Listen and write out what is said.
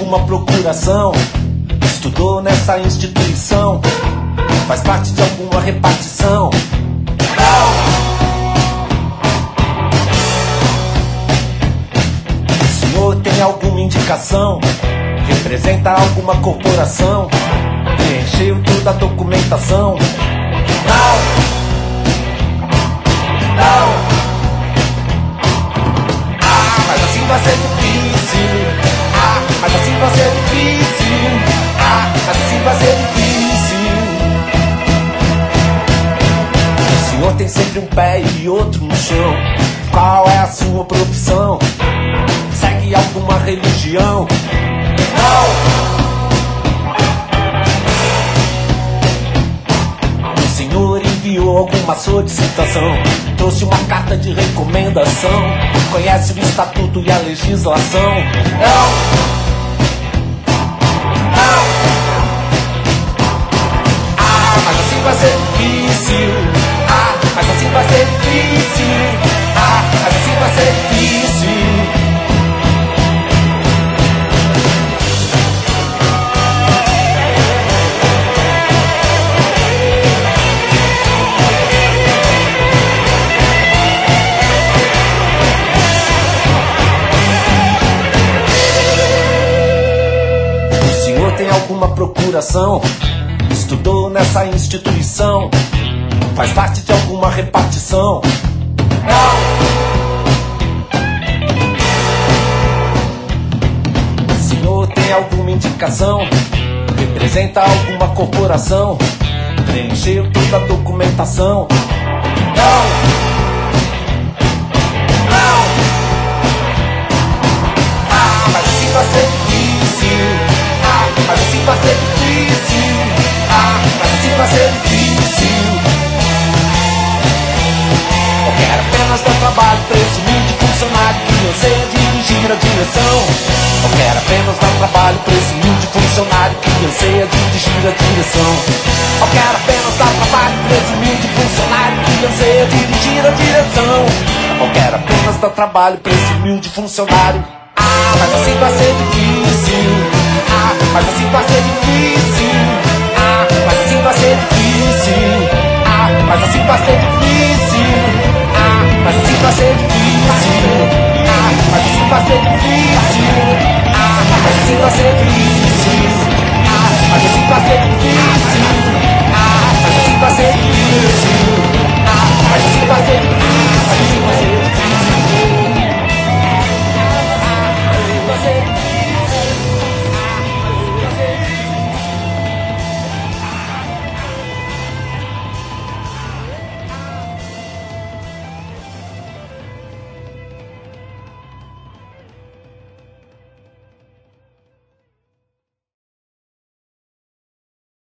alguma procuração, estudou nessa instituição, faz parte de alguma repartição. O senhor tem alguma indicação, representa alguma corporação, preencheu toda a documentação. Não. Mas assim vai ser difícil. Mas assim vai ser difícil. Mas assim vai ser difícil. O senhor tem sempre um pé e outro no chão. Qual é a sua profissão? Segue alguma religião? Não. O senhor enviou alguma solicitação, trouxe uma carta de recomendação, conhece o estatuto e a legislação. Não. Mas assim vai ser difícil. Mas assim vai ser difícil. Mas assim vai ser difícil. Tem alguma procuração, estudou nessa instituição, faz parte de alguma repartição. Não. O senhor tem alguma indicação, representa alguma corporação, preencheu toda a documentação. Não. Mas assim vai ser difícil. Mas assim vai ser difícil. Mas assim vai ser difícil. Eu quero apenas dar trabalho pra esse humilde funcionário que anseia dirigir a direção. Eu quero apenas dar trabalho pra esse humilde funcionário que anseia dirigir a direção. Eu quero apenas dar trabalho pra esse humilde funcionário que anseia dirigir a direção. Eu quero apenas dar trabalho pra esse humilde funcionário. Mas assim vai ser difícil. Mas assim vai ser